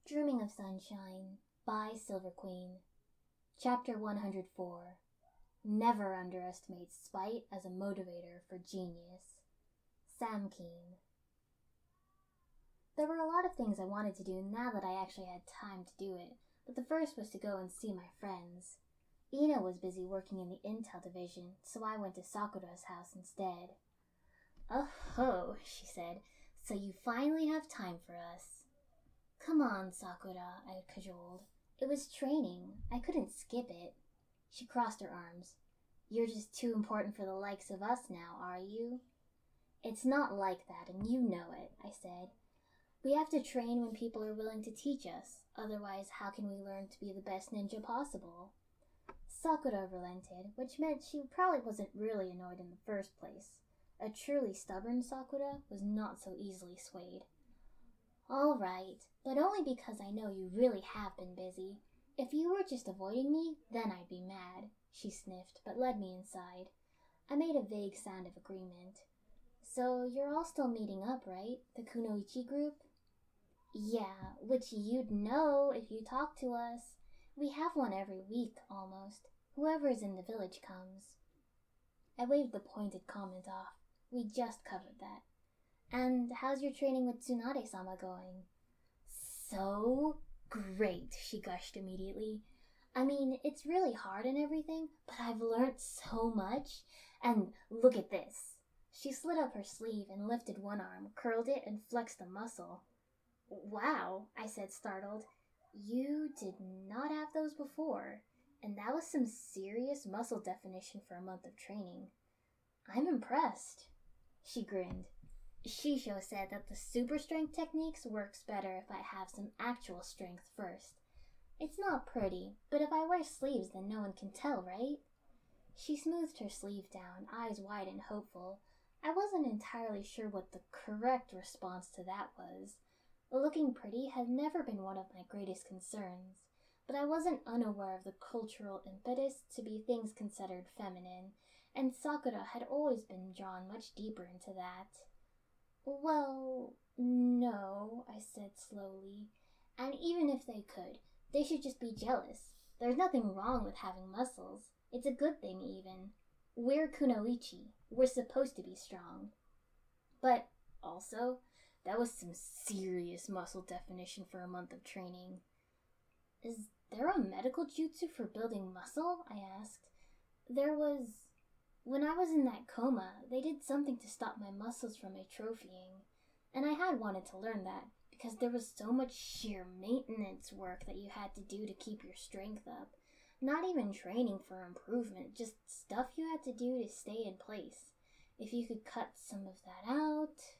Dreaming of Sunshine by Silver Queen. Chapter 104. Never underestimate spite as a motivator for genius. Sam Keen. There were a lot of things I wanted to do now that I actually had time to do it, but the first was to go and see my friends. Ina was busy working in the Intel division, so I went to Sakura's house instead. "Oh ho," she said, "so you finally have time for us." "Come on, Sakura," I cajoled. "It was training. I couldn't skip it." She crossed her arms. "You're just too important for the likes of us now, are you?" "It's not like that, and you know it," I said. "We have to train when people are willing to teach us. Otherwise, how can we learn to be the best ninja possible?" Sakura relented, which meant she probably wasn't really annoyed in the first place. A truly stubborn Sakura was not so easily swayed. "All right, but only because I know you really have been busy. If you were just avoiding me, then I'd be mad," she sniffed, but led me inside. I made a vague sound of agreement. "So you're all still meeting up, right? The Kunoichi group?" "Yeah, which you'd know if you talked to us. We have one every week, almost. Whoever's in the village comes." I waved the pointed comment off. We just covered that. "And how's your training with Tsunade-sama going?" "So great," she gushed immediately. "I mean, it's really hard and everything, but I've learned so much. And look at this." She slid up her sleeve and lifted one arm, curled it, and flexed a muscle. "Wow," I said, startled. "You did not have those before, and that was some serious muscle definition for a month of training. I'm impressed." She grinned. "Shisho said that the super strength techniques works better if I have some actual strength first. It's not pretty, but if I wear sleeves then no one can tell, right?" She smoothed her sleeve down, eyes wide and hopeful. I wasn't entirely sure what the correct response to that was. Looking pretty had never been one of my greatest concerns, but I wasn't unaware of the cultural impetus to be things considered feminine, and Sakura had always been drawn much deeper into that. "Well, no," I said slowly. "And even if they could, they should just be jealous. There's nothing wrong with having muscles. It's a good thing, even. We're Kunoichi. We're supposed to be strong." But also, that was some serious muscle definition for a month of training. "Is there a medical jutsu for building muscle?" I asked. "There was... When I was in that coma, they did something to stop my muscles from atrophying, and I had wanted to learn that because there was so much sheer maintenance work that you had to do to keep your strength up. Not even training for improvement, just stuff you had to do to stay in place. If you could cut some of that out..."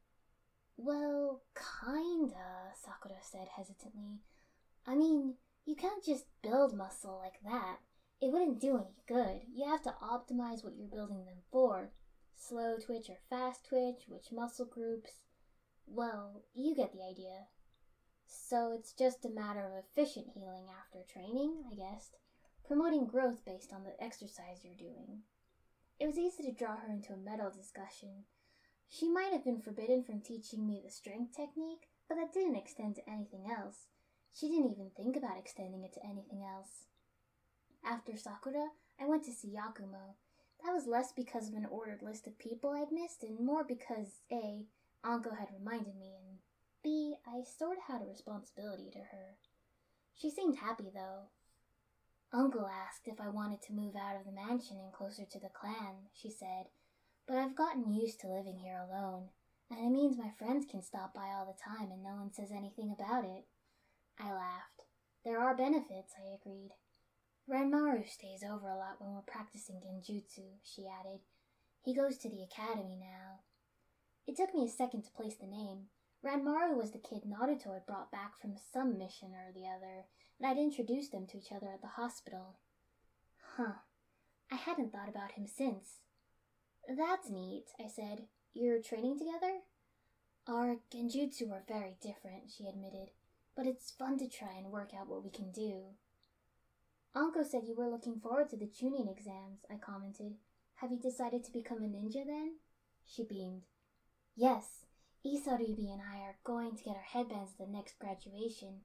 "Well, kinda," Sakura said hesitantly. "I mean, you can't just build muscle like that. It wouldn't do any good. You have to optimize what you're building them for. Slow twitch or fast twitch, which muscle groups. Well, you get the idea. So it's just a matter of efficient healing after training, I guessed. Promoting growth based on the exercise you're doing." It was easy to draw her into a medal discussion. She might have been forbidden from teaching me the strength technique, but that didn't extend to anything else. She didn't even think about extending it to anything else. After Sakura, I went to see Yakumo. That was less because of an ordered list of people I'd missed, and more because A, Anko had reminded me, and B, I sort of had a responsibility to her. She seemed happy, though. "Uncle asked if I wanted to move out of the mansion and closer to the clan," she said, "but I've gotten used to living here alone, and it means my friends can stop by all the time and no one says anything about it." I laughed. "There are benefits," I agreed. "Ranmaru stays over a lot when we're practicing genjutsu," she added. "He goes to the academy now." It took me a second to place the name. Ranmaru was the kid Naruto had brought back from some mission or the other, and I'd introduced them to each other at the hospital. Huh. I hadn't thought about him since. "That's neat," I said. "You're training together?" "Our genjutsu are very different," she admitted, "but it's fun to try and work out what we can do." "Anko said you were looking forward to the Chunin exams," I commented. "Have you decided to become a ninja then?" She beamed. "Yes, Isaribi and I are going to get our headbands at the next graduation.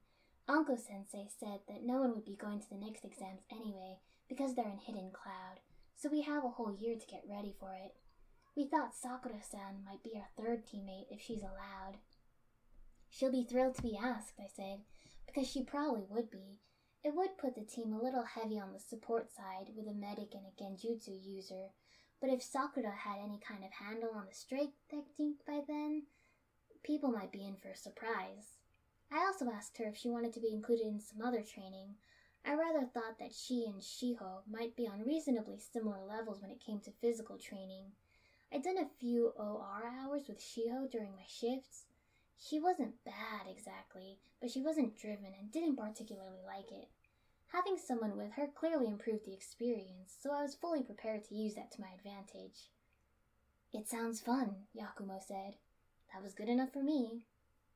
Anko-sensei said that no one would be going to the next exams anyway because they're in Hidden Cloud, so we have a whole year to get ready for it. We thought Sakura-san might be our third teammate if she's allowed. She'll be thrilled to be asked, I said, because she probably would be. It would put the team a little heavy on the support side with a medic and a genjutsu user, but if Sakura had any kind of handle on the strike technique by then, people might be in for a surprise. I also asked her if she wanted to be included in some other training. I rather thought that she and Shiho might be on reasonably similar levels when it came to physical training. I'd done a few OR hours with Shiho during my shifts. She wasn't bad exactly, but she wasn't driven and didn't particularly like it. Having someone with her clearly improved the experience, so I was fully prepared to use that to my advantage. "It sounds fun," Yakumo said. That was good enough for me.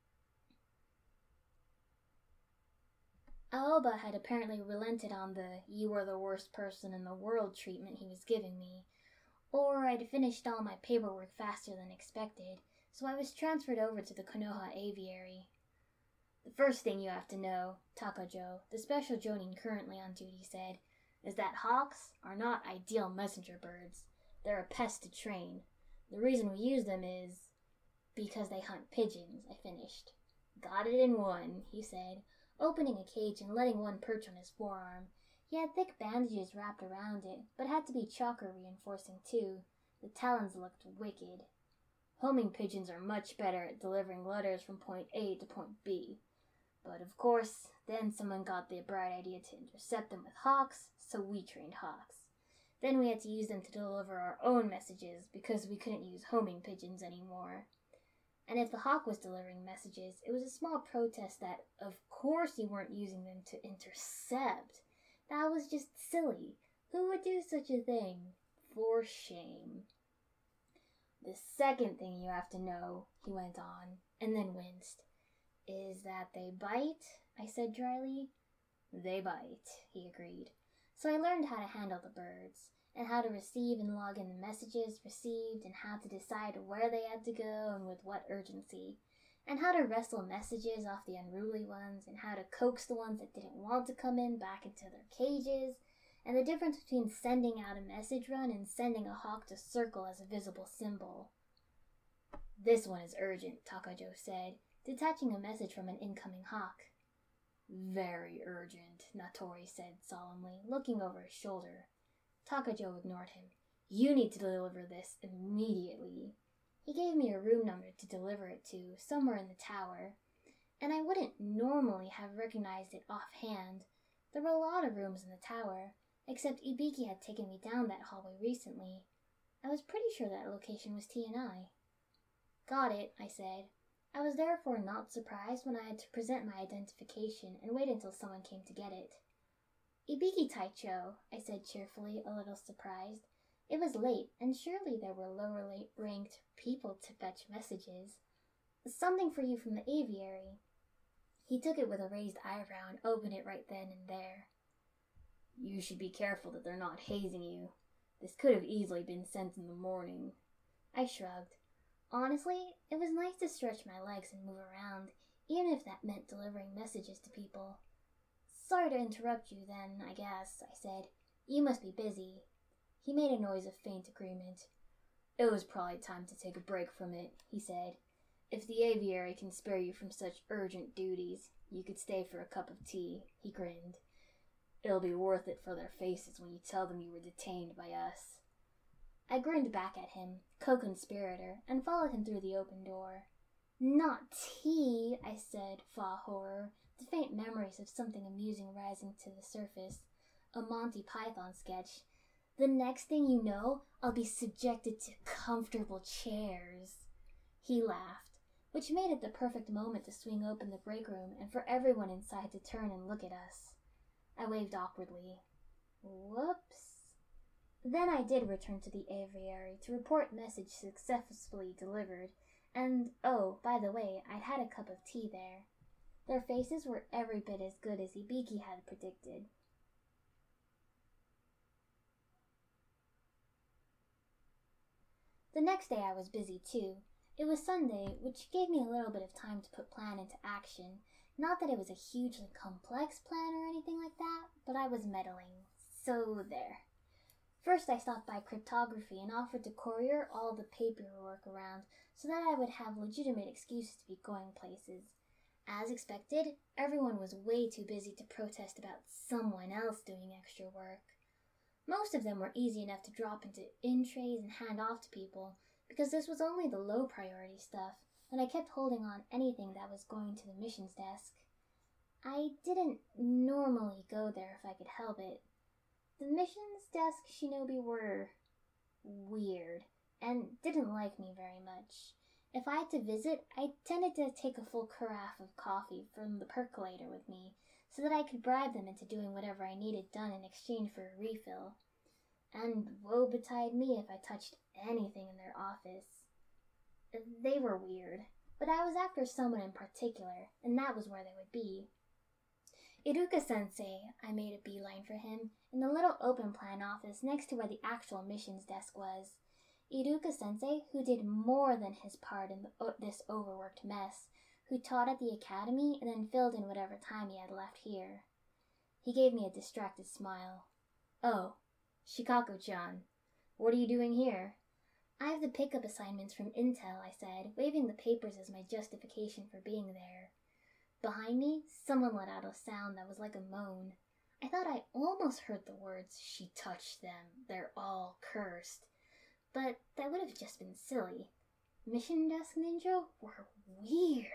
Aoba had apparently relented on the "you are the worst person in the world" treatment he was giving me, or I'd finished all my paperwork faster than expected, so I was transferred over to the Konoha Aviary. "The first thing you have to know," Takajo, the special jonin currently on duty, said, "is that hawks are not ideal messenger birds. They're a pest to train. The reason we use them is because they hunt pigeons," I finished. "Got it in one," he said, opening a cage and letting one perch on his forearm. He had thick bandages wrapped around it, but had to be chakra reinforcing too. The talons looked wicked. "Homing pigeons are much better at delivering letters from point A to point B. But of course, then someone got the bright idea to intercept them with hawks, so we trained hawks. Then we had to use them to deliver our own messages because we couldn't use homing pigeons anymore. And if the hawk was delivering messages, it was a small protest that, of course, you weren't using them to intercept. That was just silly. Who would do such a thing? For shame. "The second thing you have to know," he went on, and then winced, "is that they bite," I said dryly. "They bite," he agreed. So I learned how to handle the birds, and how to receive and log in the messages received, and how to decide where they had to go and with what urgency, and how to wrestle messages off the unruly ones, and how to coax the ones that didn't want to come in back into their cages, and the difference between sending out a message run and sending a hawk to circle as a visible symbol. "This one is urgent," Takajo said, detaching a message from an incoming hawk. "Very urgent," Natori said solemnly, looking over his shoulder. Takajo ignored him. "You need to deliver this immediately." He gave me a room number to deliver it to, somewhere in the tower, and I wouldn't normally have recognized it offhand. There were a lot of rooms in the tower, except Ibiki had taken me down that hallway recently. I was pretty sure that location was T&I. "Got it," I said. I was therefore not surprised when I had to present my identification and wait until someone came to get it. "Ibiki Taicho," I said cheerfully, a little surprised. It was late, and surely there were lower-ranked people to fetch messages. "Something for you from the aviary." He took it with a raised eyebrow and opened it right then and there. "You should be careful that they're not hazing you. This could have easily been sent in the morning." I shrugged. Honestly, it was nice to stretch my legs and move around, even if that meant delivering messages to people. "Sorry to interrupt you then, I guess," I said. "You must be busy." He made a noise of faint agreement. "It was probably time to take a break from it," he said. "If the aviary can spare you from such urgent duties, you could stay for a cup of tea." He grinned. "It'll be worth it for their faces when you tell them you were detained by us." I grinned back at him, co-conspirator, and followed him through the open door. "Not tea," I said, fa horror, the faint memories of something amusing rising to the surface. A Monty Python sketch. "The next thing you know, I'll be subjected to comfortable chairs." He laughed, which made it the perfect moment to swing open the break room and for everyone inside to turn and look at us. I waved awkwardly. Whoops. Then I did return to the aviary to report message successfully delivered, and, oh, by the way, I'd had a cup of tea there. Their faces were every bit as good as Ibiki had predicted. The next day I was busy too. It was Sunday, which gave me a little bit of time to put plan into action. Not that it was a hugely complex plan or anything like that, but I was meddling. So there. First I stopped by cryptography and offered to courier all the paperwork around so that I would have legitimate excuses to be going places. As expected, everyone was way too busy to protest about someone else doing extra work. Most of them were easy enough to drop into in-trays and hand off to people, because this was only the low priority stuff, and I kept holding on anything that was going to the missions desk. I didn't normally go there if I could help it. The missions desk shinobi were weird, and didn't like me very much. If I had to visit, I tended to take a full carafe of coffee from the percolator with me, so that I could bribe them into doing whatever I needed done in exchange for a refill. And woe betide me if I touched anything in their office. They were weird, but I was after someone in particular, and that was where they would be. Iruka-sensei, I made a beeline for him, in the little open plan office next to where the actual missions desk was. Iruka-sensei, who did more than his part in this overworked mess, who taught at the academy and then filled in whatever time he had left here. He gave me a distracted smile. "Oh, Shikako-chan, what are you doing here?" "I have the pickup assignments from Intel," I said, waving the papers as my justification for being there. Behind me, someone let out a sound that was like a moan. I thought I almost heard the words, "She touched them, they're all cursed." But that would have just been silly. Mission desk ninja were weird.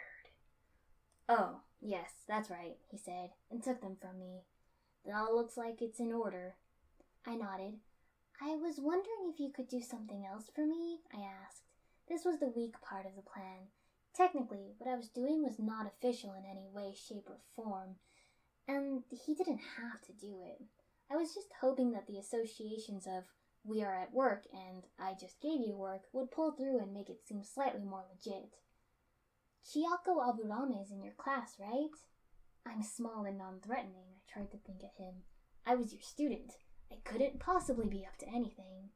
"Oh, yes, that's right," he said, and took them from me. "That all looks like it's in order." I nodded. "I was wondering if you could do something else for me?" I asked. This was the weak part of the plan. Technically, what I was doing was not official in any way, shape, or form, and he didn't have to do it. I was just hoping that the associations of "we are at work" and "I just gave you work" would pull through and make it seem slightly more legit. "Chiyako Aburame is in your class, right?" I'm small and non-threatening, I tried to think at him. "I was your student. I couldn't possibly be up to anything."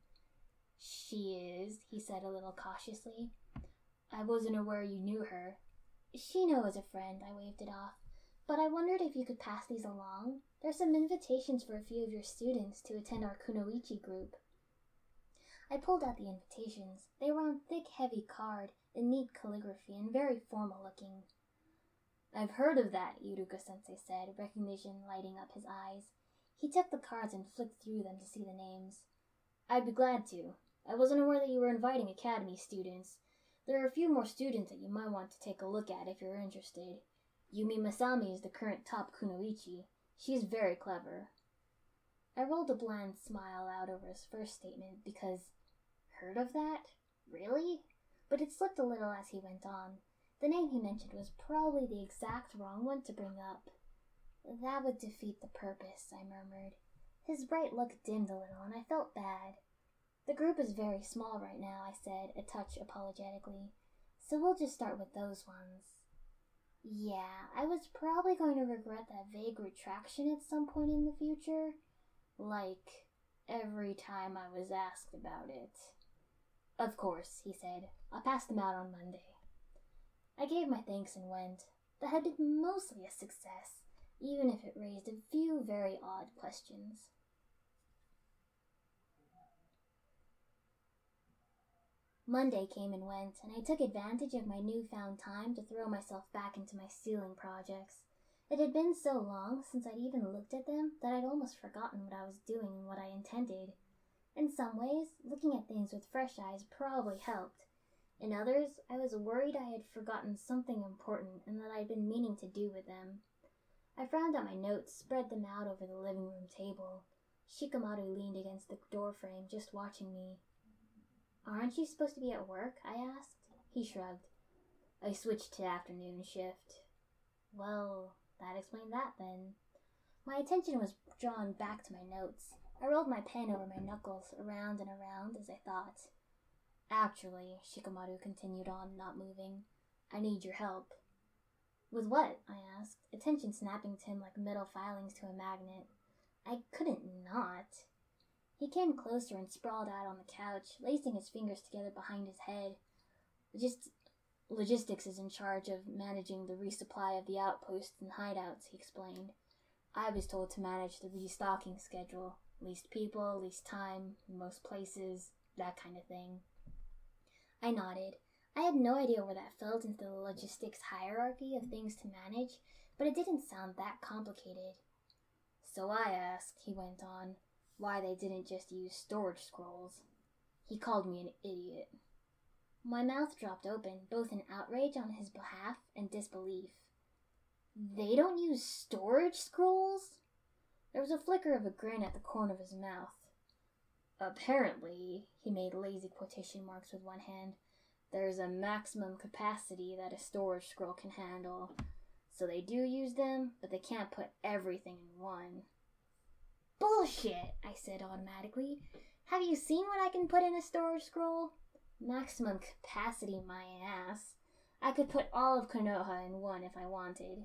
"She is," he said a little cautiously. "I wasn't aware you knew her." "Shino is a friend," I waved it off. "But I wondered if you could pass these along. There's some invitations for a few of your students to attend our Kunoichi group." I pulled out the invitations. They were on thick, heavy card, in neat calligraphy, and very formal looking. "I've heard of that," Iruka-sensei said, recognition lighting up his eyes. He took the cards and flicked through them to see the names. "I'd be glad to. I wasn't aware that you were inviting Academy students. There are a few more students that you might want to take a look at if you're interested. Yumi Masami is the current top Kunoichi. She's very clever." I rolled a bland smile out over his first statement because, heard of that? Really? But it slipped a little as he went on. The name he mentioned was probably the exact wrong one to bring up. "That would defeat the purpose," I murmured. His bright look dimmed a little, and I felt bad. "The group is very small right now," I said, a touch apologetically. "So we'll just start with those ones." Yeah, I was probably going to regret that vague retraction at some point in the future. Like, every time I was asked about it. "Of course," he said. "I'll pass them out on Monday." I gave my thanks and went. That had been mostly a success, even if it raised a few very odd questions. Monday came and went, and I took advantage of my newfound time to throw myself back into my ceiling projects. It had been so long since I'd even looked at them that I'd almost forgotten what I was doing and what I intended. In some ways, looking at things with fresh eyes probably helped. In others, I was worried I had forgotten something important and that I'd been meaning to do with them. I frowned at my notes, spread them out over the living room table. Shikamaru leaned against the doorframe, just watching me. "Aren't you supposed to be at work?" I asked. He shrugged. "I switched to afternoon shift." Well, that explained that then. My attention was drawn back to my notes. I rolled my pen over my knuckles, around and around, as I thought. "Actually," Shikamaru continued on, not moving, "I need your help." "With what?" I asked, attention snapping to him like metal filings to a magnet. I couldn't not. He came closer and sprawled out on the couch, lacing his fingers together behind his head. "Just Logistics is in charge of managing the resupply of the outposts and hideouts, he explained. I was told to manage the restocking schedule. Least people, least time, most places, that kind of thing. I nodded. I had no idea where that fell into the logistics hierarchy of things to manage, but it didn't sound that complicated. So I asked, he went on, why they didn't just use storage scrolls. He called me an idiot. My mouth dropped open, both in outrage on his behalf and disbelief. They don't use storage scrolls? There was a flicker of a grin at the corner of his mouth. Apparently, he made lazy quotation marks with one hand, there's a maximum capacity that a storage scroll can handle. So they do use them, but they can't put everything in one. Bullshit, I said automatically. Have you seen what I can put in a storage scroll? Maximum capacity, my ass. I could put all of Konoha in one if I wanted.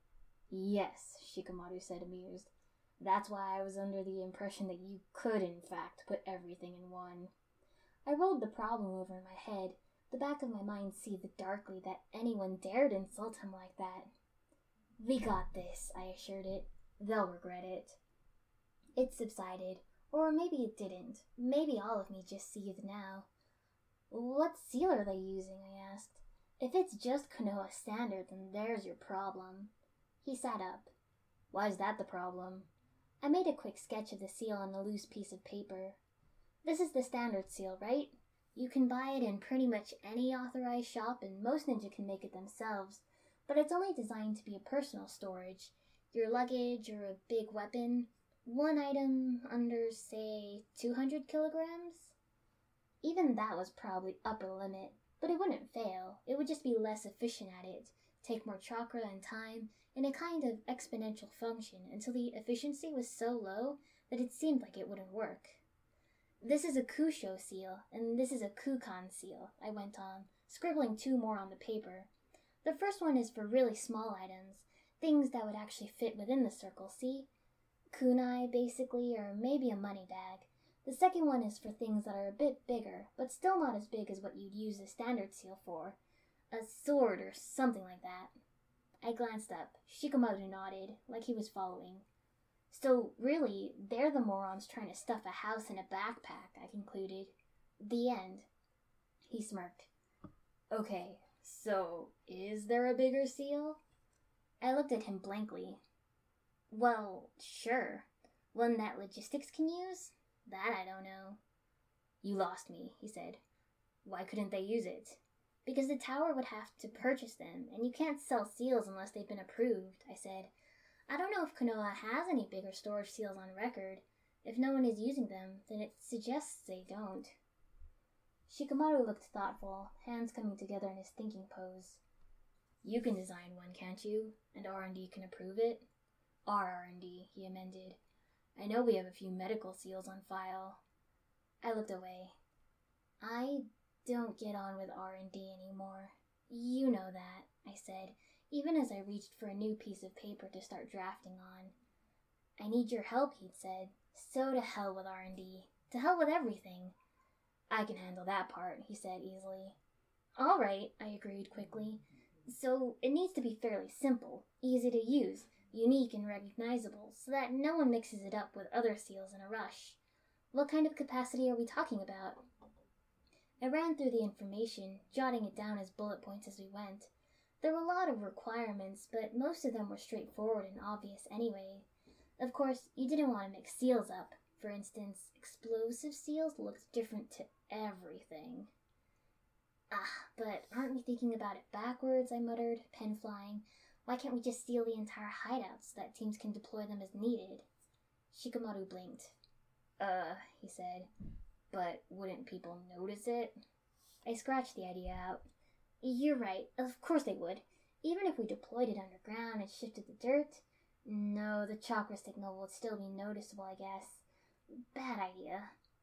Yes, Shikamaru said, amused. That's why I was under the impression that you could, in fact, put everything in one. I rolled the problem over in my head, the back of my mind seethed darkly that anyone dared insult him like that. We got this, I assured it. They'll regret it. It subsided, or maybe it didn't. Maybe all of me just seethed now. What seal are they using? I asked. If it's just Konoha standard, then there's your problem. He sat up. Why's that the problem? I made a quick sketch of the seal on a loose piece of paper. This is the standard seal, right? You can buy it in pretty much any authorized shop, and most ninja can make it themselves, but it's only designed to be a personal storage. Your luggage or a big weapon, one item under, say, 200 kilograms? Even that was probably upper limit, but it wouldn't fail. It would just be less efficient at it, take more chakra and time, in a kind of exponential function until the efficiency was so low that it seemed like it wouldn't work. This is a Kusho seal, and this is a Kukan seal, I went on, scribbling two more on the paper. The first one is for really small items, things that would actually fit within the circle, see? Kunai, basically, or maybe a money bag. The second one is for things that are a bit bigger, but still not as big as what you'd use the standard seal for. A sword or something like that. I glanced up. Shikamaru nodded, like he was following. So, really, they're the morons trying to stuff a house in a backpack, I concluded. The end. He smirked. Okay, so is there a bigger seal? I looked at him blankly. Well, sure. One that logistics can use? That I don't know. You lost me, he said. Why couldn't they use it? Because the tower would have to purchase them, and you can't sell seals unless they've been approved, I said. I don't know if Konoha has any bigger storage seals on record. If no one is using them, then it suggests they don't. Shikamaru looked thoughtful, hands coming together in his thinking pose. You can design one, can't you? And R&D can approve it? Our R&D, he amended. I know we have a few medical seals on file. I looked away. I don't get on with R&D anymore. You know that, I said, even as I reached for a new piece of paper to start drafting on. I need your help, he'd said. So to hell with R&D. To hell with everything. I can handle that part, he said easily. All right, I agreed quickly. So it needs to be fairly simple, easy to use, unique and recognizable, so that no one mixes it up with other seals in a rush. What kind of capacity are we talking about? I ran through the information, jotting it down as bullet points as we went. There were a lot of requirements, but most of them were straightforward and obvious anyway. Of course, you didn't want to mix seals up. For instance, explosive seals looked different to everything. But aren't we thinking about it backwards, I muttered, pen flying. Why can't we just seal the entire hideout so that teams can deploy them as needed? Shikamaru blinked. He said. But wouldn't people notice it? I scratched the idea out. You're right, of course they would. Even if we deployed it underground and shifted the dirt. No, the chakra signal would still be noticeable, I guess. Bad idea.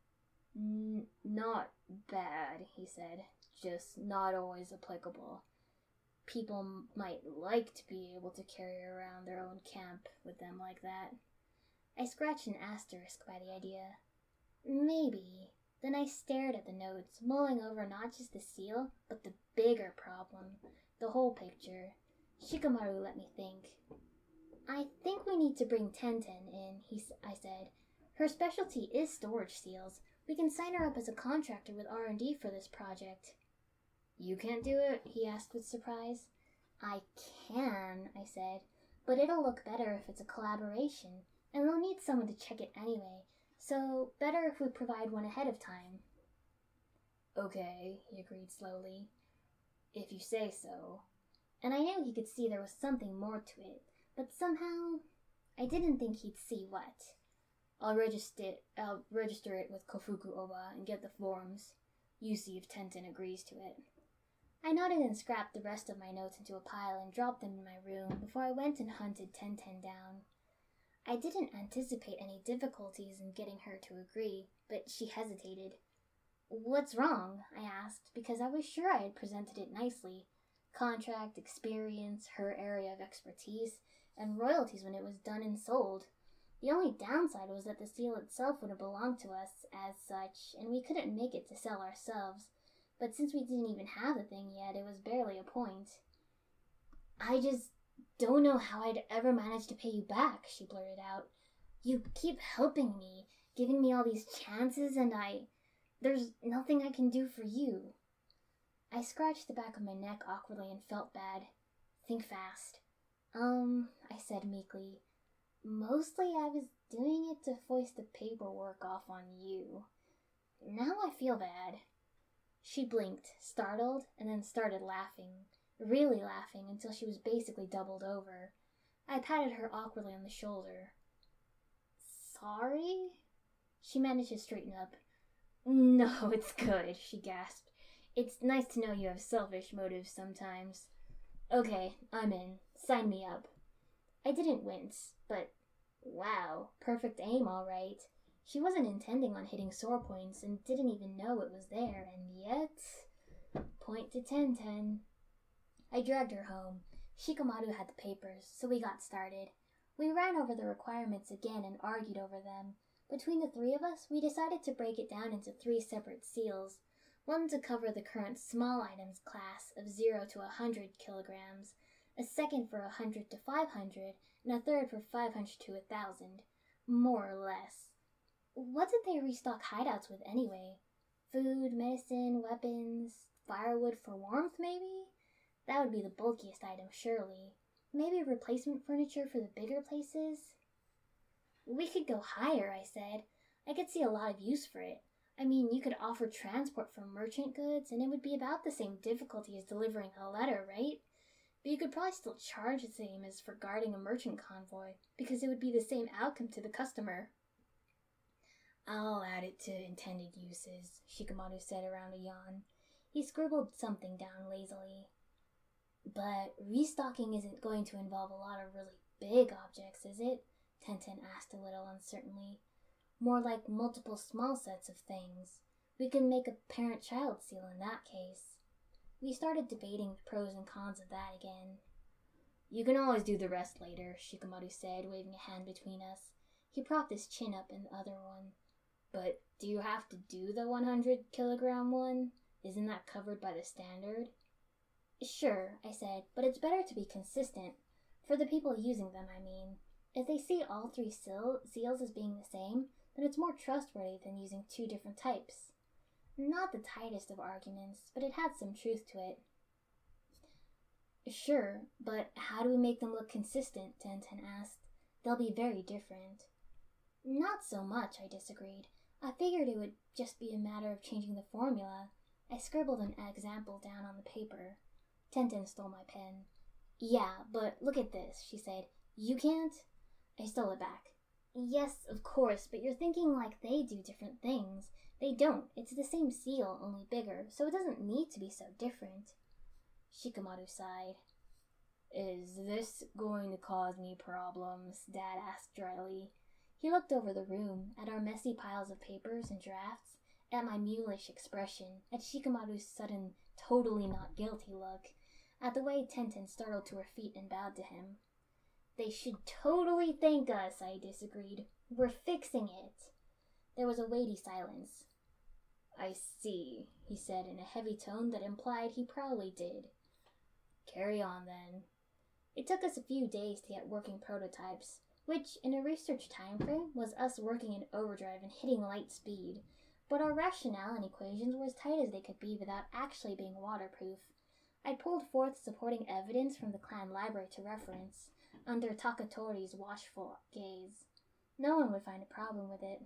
Not bad, he said. Just not always applicable. People might like to be able to carry around their own camp with them like that. I scratched an asterisk by the idea. Maybe. Then I stared at the notes, mulling over not just the seal, but the bigger problem, the whole picture. Shikamaru let me think. I think we need to bring Tenten in, I said. Her specialty is storage seals. We can sign her up as a contractor with R&D for this project. You can't do it? He asked with surprise. I can, I said, but it'll look better if it's a collaboration, and we'll need someone to check it anyway, so better if we provide one ahead of time. Okay, he agreed slowly. If you say so. And I knew he could see there was something more to it, but somehow I didn't think he'd see what. I'll register it with Kofuku Oba and get the forms. You see if Tenten agrees to it. I nodded and scrapped the rest of my notes into a pile and dropped them in my room before I went and hunted Tenten down. I didn't anticipate any difficulties in getting her to agree, but she hesitated. What's wrong? I asked, because I was sure I had presented it nicely. Contract, experience, her area of expertise, and royalties when it was done and sold. The only downside was that the seal itself wouldn't belong to us as such, and we couldn't make it to sell ourselves. But since we didn't even have the thing yet, it was barely a point. I just don't know how I'd ever manage to pay you back, she blurted out. You keep helping me, giving me all these chances, and there's nothing I can do for you. I scratched the back of my neck awkwardly and felt bad. Think fast. I said meekly. Mostly I was doing it to foist the paperwork off on you. Now I feel bad. She blinked, startled, and then started laughing. Really laughing until she was basically doubled over. I patted her awkwardly on the shoulder. Sorry? She managed to straighten up. No, it's good, she gasped. It's nice to know you have selfish motives sometimes. Okay, I'm in. Sign me up. I didn't wince, but wow, perfect aim all right. She wasn't intending on hitting sore points and didn't even know it was there, and yet... Point to Tenten. I dragged her home. Shikamaru had the papers, so we got started. We ran over the requirements again and argued over them. Between the three of us, we decided to break it down into 3 separate seals. One to cover the current small items class of 0 to 100 kilograms, a second for 100 to 500, and a third for 500 to 1,000. More or less. What did they restock hideouts with anyway? Food, medicine, weapons, firewood for warmth maybe? That would be the bulkiest item, surely. Maybe replacement furniture for the bigger places? We could go higher, I said. I could see a lot of use for it. I mean, you could offer transport for merchant goods, and it would be about the same difficulty as delivering a letter, right? But you could probably still charge the same as for guarding a merchant convoy, because it would be the same outcome to the customer. I'll add it to intended uses, Shikamaru said around a yawn. He scribbled something down lazily. But restocking isn't going to involve a lot of really big objects, is it? Tenten asked a little uncertainly. More like multiple small sets of things. We can make a parent-child seal in that case. We started debating the pros and cons of that again. You can always do the rest later, Shikamaru said, waving a hand between us. He propped his chin up in the other one. But do you have to do the 100-kilogram one? Isn't that covered by the standard? Sure, I said, but it's better to be consistent. For the people using them, I mean. If they see all 3 seals as being the same, then it's more trustworthy than using 2 different types. Not the tightest of arguments, but it had some truth to it. Sure, but how do we make them look consistent? Tenten asked. They'll be very different. Not so much, I disagreed. I figured it would just be a matter of changing the formula. I scribbled an example down on the paper. Tenten stole my pen. Yeah, but look at this, she said. You can't? I stole it back. Yes, of course, but you're thinking like they do different things. They don't. It's the same seal, only bigger, so it doesn't need to be so different. Shikamaru sighed. Is this going to cause me problems? Dad asked dryly. He looked over the room, at our messy piles of papers and drafts, at my mulish expression, at Shikamaru's sudden, totally not guilty look, at the way Tenten startled to her feet and bowed to him. They should totally thank us, I disagreed. We're fixing it. There was a weighty silence. I see, he said in a heavy tone that implied he probably did. Carry on, then. It took us a few days to get working prototypes, which, in a research time frame, was us working in overdrive and hitting light speed, but our rationale and equations were as tight as they could be without actually being waterproof. I pulled forth supporting evidence from the clan library to reference, under Takatori's watchful gaze. No one would find a problem with it.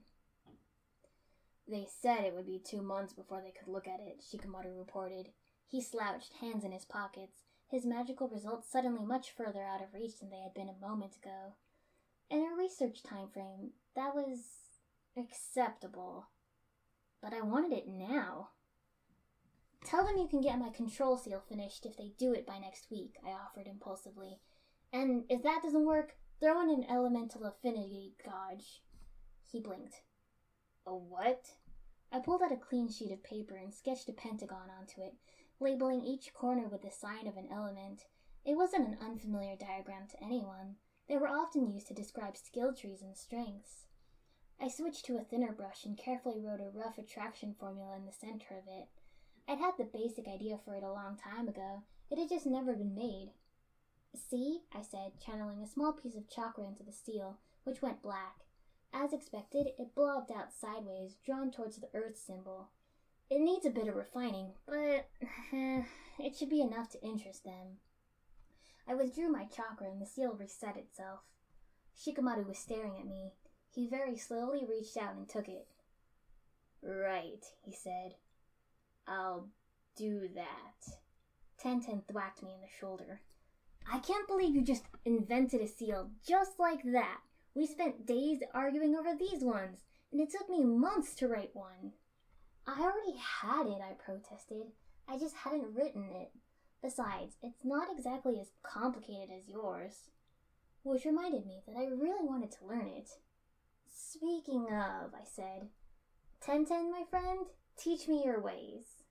They said it would be 2 months before they could look at it, Shikamaru reported. He slouched, hands in his pockets, his magical results suddenly much further out of reach than they had been a moment ago. In a research time frame, that was acceptable. But I wanted it now. Tell them you can get my control seal finished if they do it by next week, I offered impulsively. And if that doesn't work, throw in an elemental affinity gauge. He blinked. A what? I pulled out a clean sheet of paper and sketched a pentagon onto it, labeling each corner with the sign of an element. It wasn't an unfamiliar diagram to anyone. They were often used to describe skill trees and strengths. I switched to a thinner brush and carefully wrote a rough attraction formula in the center of it. I'd had the basic idea for it a long time ago. It had just never been made. See, I said, channeling a small piece of chakra into the seal, which went black. As expected, it blobbed out sideways, drawn towards the earth symbol. It needs a bit of refining, but it should be enough to interest them. I withdrew my chakra and the seal reset itself. Shikamaru was staring at me. He very slowly reached out and took it. Right, he said. I'll do that. Tenten thwacked me in the shoulder. I can't believe you just invented a seal just like that. We spent days arguing over these ones, and it took me months to write one. I already had it, I protested. I just hadn't written it. Besides, it's not exactly as complicated as yours. Which reminded me that I really wanted to learn it. Speaking of, I said, Tenten, my friend, teach me your ways.